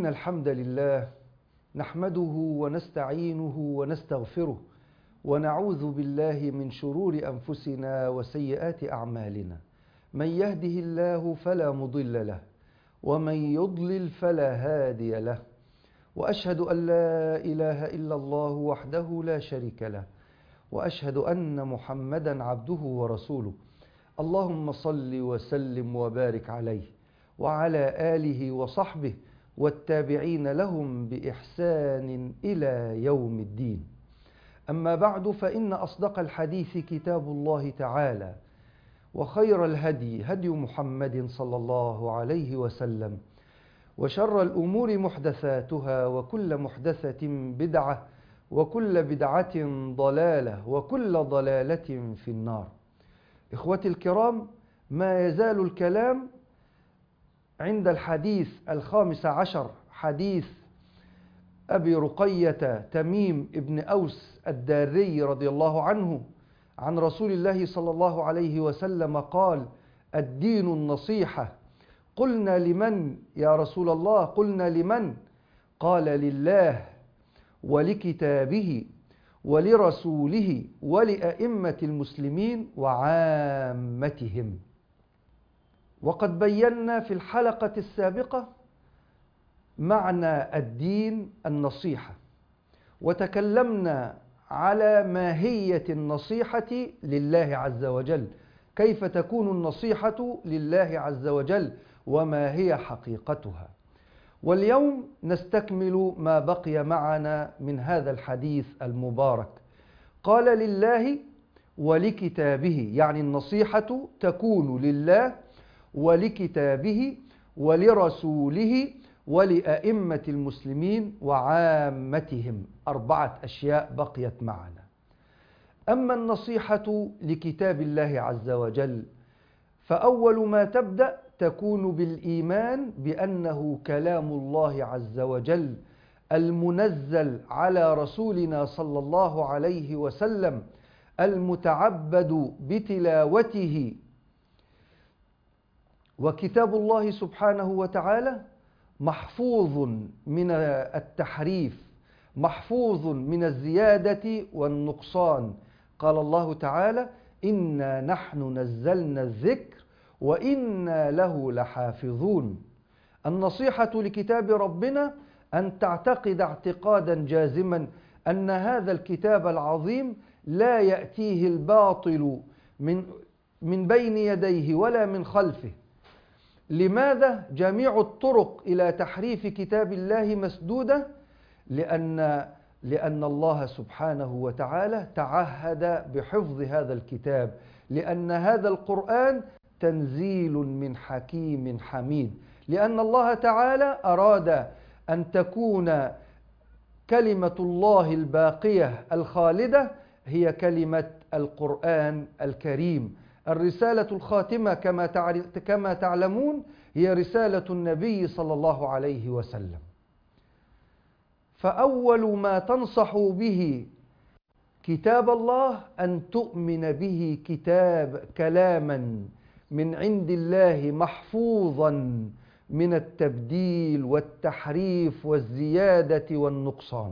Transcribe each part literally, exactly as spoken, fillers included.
إن الحمد لله نحمده ونستعينه ونستغفره ونعوذ بالله من شرور أنفسنا وسيئات أعمالنا. من يهده الله فلا مضل له ومن يضلل فلا هادي له، وأشهد أن لا إله إلا الله وحده لا شريك له، وأشهد أن محمدا عبده ورسوله. اللهم صل وسلم وبارك عليه وعلى آله وصحبه والتابعين لهم بإحسان إلى يوم الدين. أما بعد، فإن أصدق الحديث كتاب الله تعالى، وخير الهدي هدي محمد صلى الله عليه وسلم، وشر الأمور محدثاتها، وكل محدثة بدعة، وكل بدعة ضلالة، وكل ضلالة في النار. إخوتي الكرام، ما يزال الكلام عند الحديث الخامس عشر، حديث أبي رقية تميم ابن أوس الداري رضي الله عنه عن رسول الله صلى الله عليه وسلم قال: الدين النصيحة. قلنا: لمن يا رسول الله؟ قلنا: لمن؟ قال: لله ولكتابه ولرسوله ولأئمة المسلمين وعامتهم. وقد بينا في الحلقة السابقة معنى الدين النصيحة، وتكلمنا على ماهية النصيحة لله عز وجل، كيف تكون النصيحة لله عز وجل وما هي حقيقتها. واليوم نستكمل ما بقي معنا من هذا الحديث المبارك. قال: لله ولكتابه، يعني النصيحة تكون لله ولكتابه ولرسوله ولأئمة المسلمين وعامتهم. أربعة أشياء بقيت معنا. أما النصيحة لكتاب الله عز وجل، فأول ما تبدأ تكون بالإيمان بأنه كلام الله عز وجل المنزل على رسولنا صلى الله عليه وسلم، المتعبد بتلاوته. وكتاب الله سبحانه وتعالى محفوظ من التحريف، محفوظ من الزيادة والنقصان. قال الله تعالى: إنا نحن نزلنا الذكر وإنا له لحافظون. النصيحة لكتاب ربنا أن تعتقد اعتقادا جازما أن هذا الكتاب العظيم لا يأتيه الباطل من من بين يديه ولا من خلفه. لماذا جميع الطرق إلى تحريف كتاب الله مسدودة؟ لأن لأن الله سبحانه وتعالى تعهد بحفظ هذا الكتاب، لأن هذا القرآن تنزيل من حكيم حميد، لأن الله تعالى أراد أن تكون كلمة الله الباقية الخالدة هي كلمة القرآن الكريم. الرسالة الخاتمة كما تعلمون هي رسالة النبي صلى الله عليه وسلم. فأول ما تنصح به كتاب الله أن تؤمن به كتاب كلاما من عند الله، محفوظا من التبديل والتحريف والزيادة والنقصان.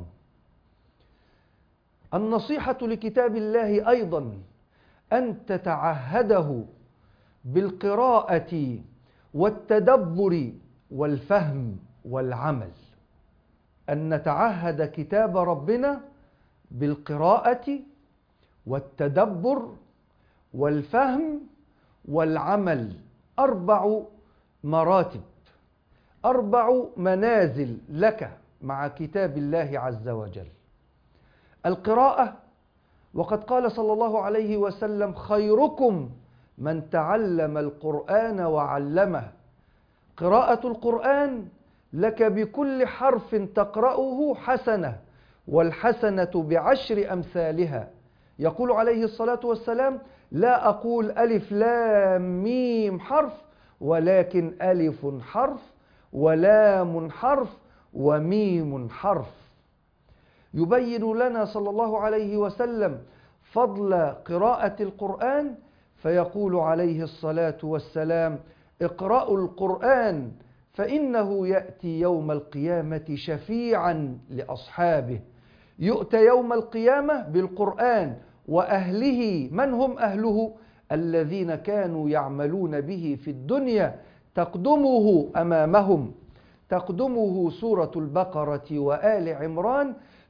النصيحة لكتاب الله أيضا أن تتعهده بالقراءة والتدبر والفهم والعمل. أن نتعهد كتاب ربنا بالقراءة والتدبر والفهم والعمل. أربع مراتب، أربع منازل لك مع كتاب الله عز وجل. القراءة، وقد قال صلى الله عليه وسلم: خيركم من تعلم القرآن وعلمه. قراءة القرآن لك بكل حرف تقرأه حسنة، والحسنة بعشر أمثالها. يقول عليه الصلاة والسلام: لا أقول ألف لام ميم حرف، ولكن ألف حرف ولام حرف وميم حرف. يبين لنا صلى الله عليه وسلم فضل قراءة القرآن، فيقول عليه الصلاة والسلام: اقرأوا القرآن فإنه يأتي يوم القيامة شفيعا لأصحابه. يؤتى يوم القيامة بالقرآن وأهله. من هم أهله؟ الذين كانوا يعملون به في الدنيا. تقدمه أمامهم، تقدمه سورة البقرة وآل عمران،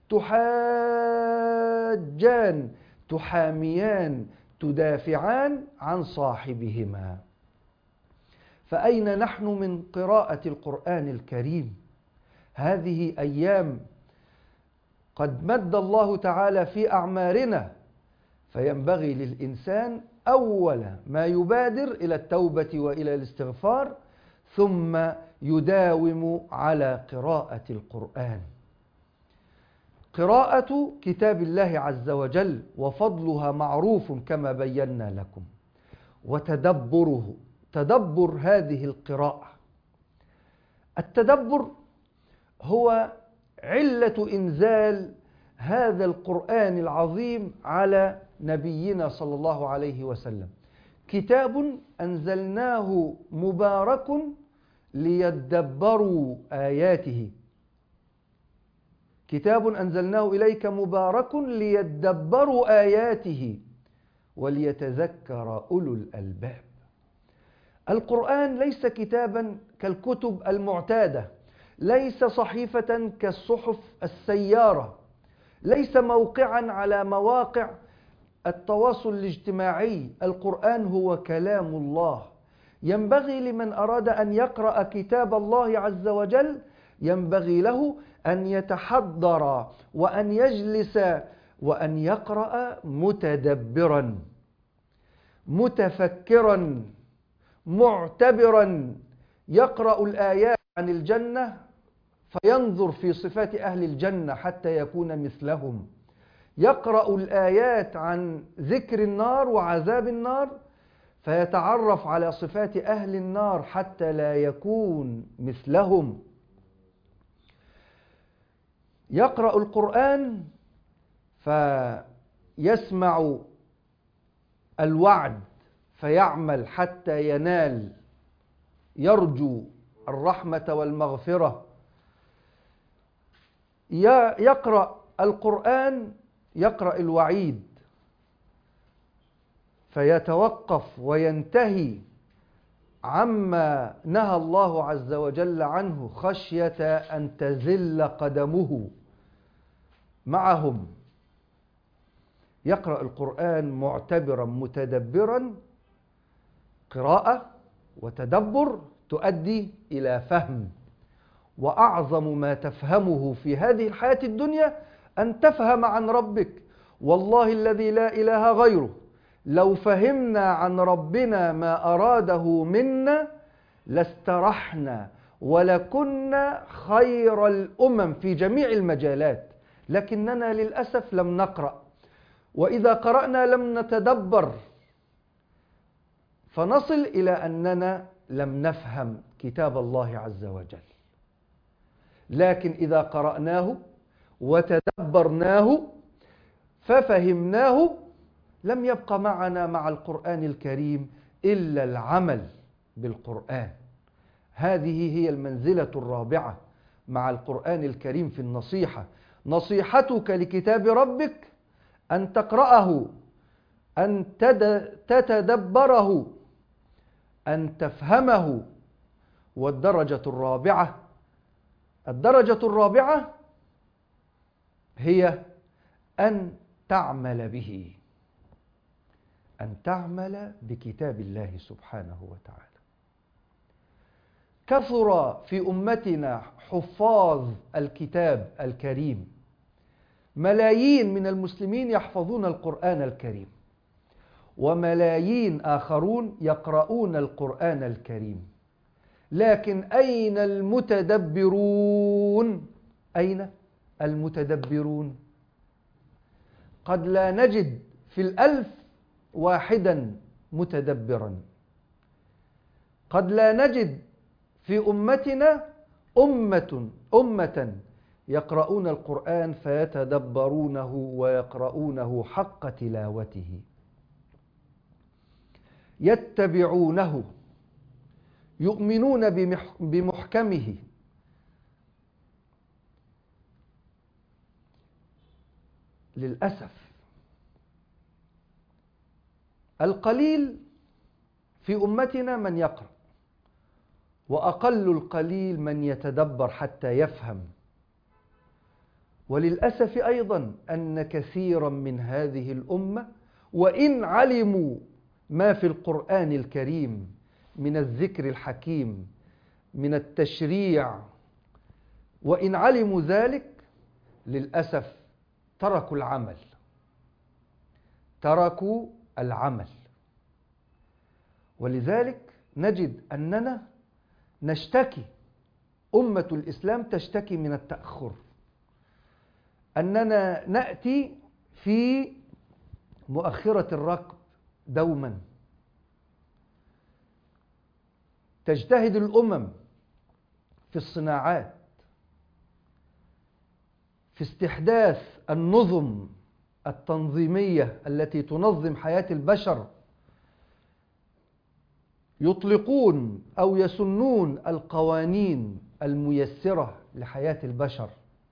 تحاجان تحاميان تدافعان عن صاحبهما. فأين نحن من قراءة القرآن الكريم؟ هذه أيام قد مد الله تعالى في أعمارنا، فينبغي للإنسان أول ما يبادر إلى التوبة وإلى الاستغفار، ثم يداوم على قراءة القرآن. قراءة كتاب الله عز وجل وفضلها معروف كما بينا لكم، وتدبره، تدبر هذه القراءة. التدبر هو علة إنزال هذا القرآن العظيم على نبينا صلى الله عليه وسلم. كتاب أنزلناه مبارك ليدبروا آياته. كتاب أنزلناه إليك مبارك ليدبروا آياته وليتذكر أولو الألباب. القرآن ليس كتابا كالكتب المعتادة، ليس صحيفة كالصحف السيارة، ليس موقعا على مواقع التواصل الاجتماعي. القرآن هو كلام الله. ينبغي لمن أراد أن يقرأ كتاب الله عز وجل، ينبغي له أن يتحضر وأن يجلس وأن يقرأ متدبرا متفكرا معتبرا. يقرأ الآيات عن الجنة فينظر في صفات أهل الجنة حتى يكون مثلهم. يقرأ الآيات عن ذكر النار وعذاب النار فيتعرف على صفات أهل النار حتى لا يكون مثلهم. يقرأ القرآن فيسمع الوعد فيعمل حتى ينال، يرجو الرحمة والمغفرة. يقرأ القرآن، يقرأ الوعيد فيتوقف وينتهي عما نهى الله عز وجل عنه خشية أن تزل قدمه معهم. يقرأ القرآن معتبرا متدبرا. قراءة وتدبر تؤدي إلى فهم، وأعظم ما تفهمه في هذه الحياة الدنيا أن تفهم عن ربك. والله الذي لا إله غيره، لو فهمنا عن ربنا ما أراده منا لاسترحنا ولكنا خير الأمم في جميع المجالات، لكننا للأسف لم نقرأ، وإذا قرأنا لم نتدبر، فنصل إلى أننا لم نفهم كتاب الله عز وجل. لكن إذا قرأناه وتدبرناه ففهمناه لم يبق معنا مع القرآن الكريم إلا العمل بالقرآن. هذه هي المنزلة الرابعة مع القرآن الكريم في النصيحة. نصيحتك لكتاب ربك أن تقرأه، أن تتدبره، أن تفهمه. والدرجة الرابعة الدرجة الرابعة هي أن تعمل به، أن تعمل بكتاب الله سبحانه وتعالى. كثر في أمتنا حفاظ الكتاب الكريم، ملايين من المسلمين يحفظون القرآن الكريم، وملايين آخرون يقرؤون القرآن الكريم. لكن أين المتدبرون؟ أين المتدبرون؟ قد لا نجد في الألف واحدا متدبرا. قد لا نجد في أمتنا أمة أمة يقرؤون القرآن فيتدبرونه ويقرؤونه حق تلاوته، يتبعونه، يؤمنون بمحكمه. للأسف القليل في أمتنا من يقرأ، وأقل القليل من يتدبر حتى يفهم. وللأسف أيضا أن كثيرا من هذه الأمة وإن علموا ما في القرآن الكريم من الذكر الحكيم من التشريع، وإن علموا ذلك للأسف تركوا العمل تركوا العمل ولذلك نجد أننا نشتكي، أمة الإسلام تشتكي من التأخر، أننا نأتي في مؤخرة الركب دوما. تجتهد الأمم في الصناعات، في استحداث النظم التنظيمية التي تنظم حياة البشر، يطلقون أو يسنون القوانين الميسرة لحياة البشر،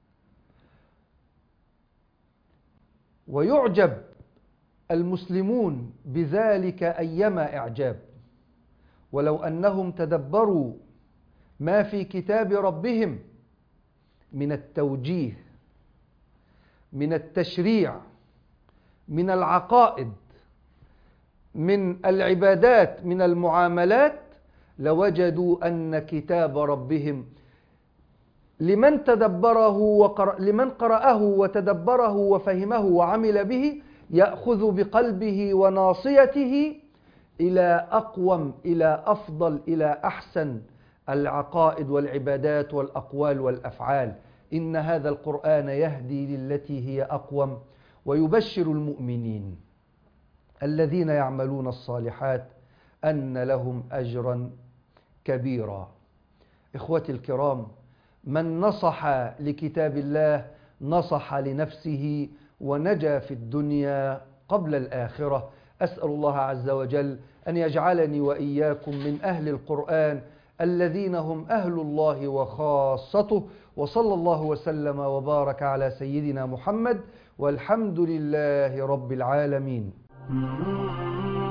ويعجب المسلمون بذلك أيما إعجاب. ولو أنهم تدبروا ما في كتاب ربهم من التوجيه، من التشريع، من العقائد، من العبادات، من المعاملات، لوجدوا أن كتاب ربهم لمن تدبره وقرأ لمن قرأه وتدبره وفهمه وعمل به يأخذ بقلبه وناصيته إلى أقوم، إلى أفضل، إلى أحسن العقائد والعبادات والأقوال والأفعال. إن هذا القرآن يهدي للتي هي أقوم ويبشر المؤمنين الذين يعملون الصالحات أن لهم أجرا كبيرا. إخوتي الكرام، من نصح لكتاب الله نصح لنفسه ونجا في الدنيا قبل الآخرة. أسأل الله عز وجل أن يجعلني وإياكم من أهل القرآن الذين هم أهل الله وخاصته. وصلى الله وسلم وبارك على سيدنا محمد، والحمد لله رب العالمين.